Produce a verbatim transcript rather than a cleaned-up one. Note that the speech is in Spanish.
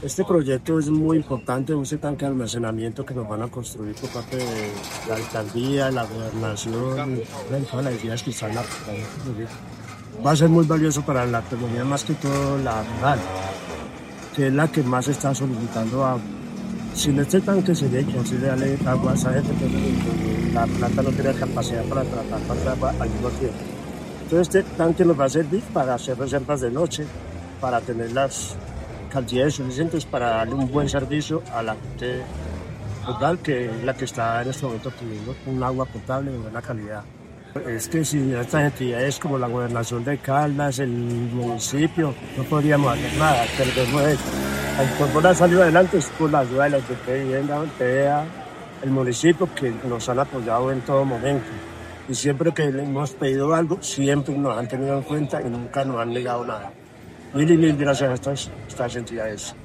Este proyecto es muy importante, un tanque de almacenamiento que nos van a construir por parte de la alcaldía, la gobernación, y todas las ideas que están en la va a ser muy valioso para la comunidad, más que todo la rural, que es la que más está solicitando agua. Sin este tanque sería imposible darle agua a esa gente, porque la planta no tiene capacidad para tratar tanta agua al mismo tiempo. Entonces este tanque nos va a servir para hacer reservas de noche, para tener las cantidades suficientes para darle un buen servicio a la gente rural, que es la que está en este momento teniendo un agua potable de buena calidad. Es que sin estas entidades como la gobernación de Caldas, el municipio, no podríamos hacer nada, perdemos eso. El pueblo ha salido adelante es por la ayuda de la Secretaría de Vivienda, T E A, el municipio, que nos han apoyado en todo momento. Y siempre que le hemos pedido algo, siempre nos han tenido en cuenta y nunca nos han negado nada. Mil y mil gracias a estas, estas entidades.